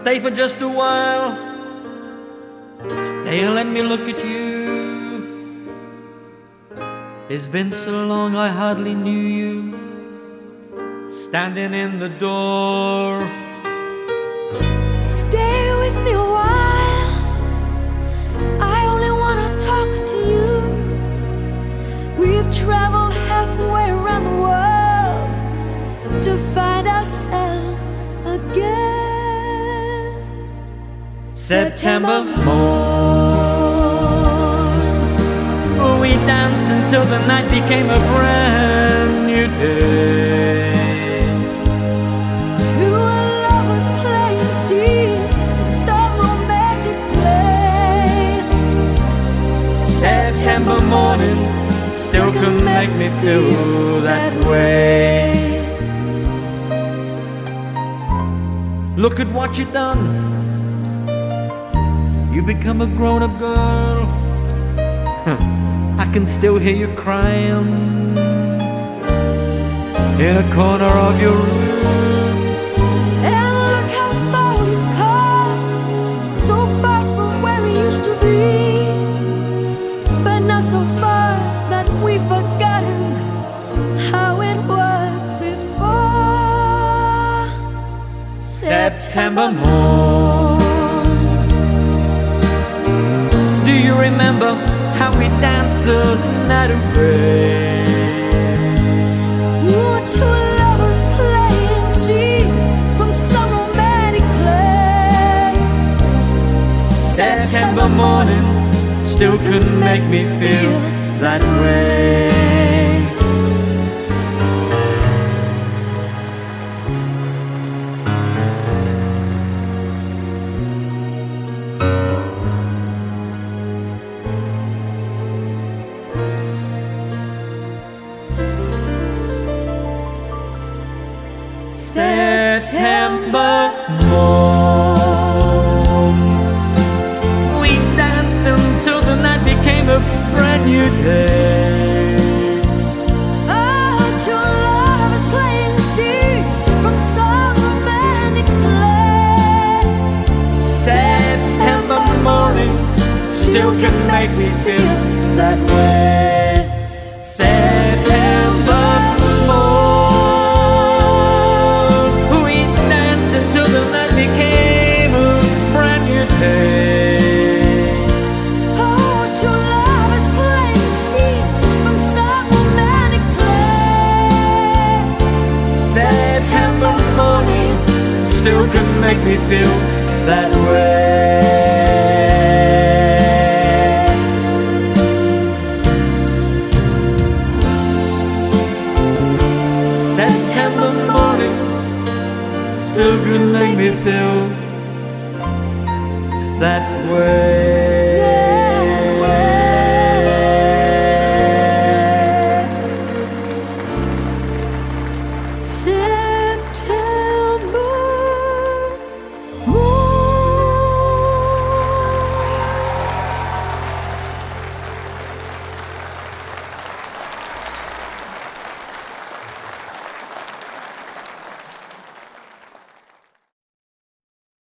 stay for just a while. Stay and let me look at you. It's been so long I hardly knew you, standing in the door. Stay with me a while, I only want to talk to you. We've traveled halfway around the world to find ourselves again. September morn, we danced until the night became a brand new day. Two lovers playing scenes from some romantic play. September morning still can make me feel that way. Look at what you've done. You become a grown-up girl. I can still hear you crying in a corner of your room. And look how far we've come, so far from where we used to be, but not so far that we've forgotten how it was before. September morn, do you remember how we danced the night away? Ooh, two lovers playing scenes from some romantic play. September morning still can make me feel that way. September morn, we danced until the night became a brand new day. Oh, two lovers playing scenes from some romantic play. September morning still can make me feel that way. September morn, we danced until the night became a brand new day. Oh, two lovers playing scenes from some romantic play. September morning still can make me feel that way. September morning still can make me feel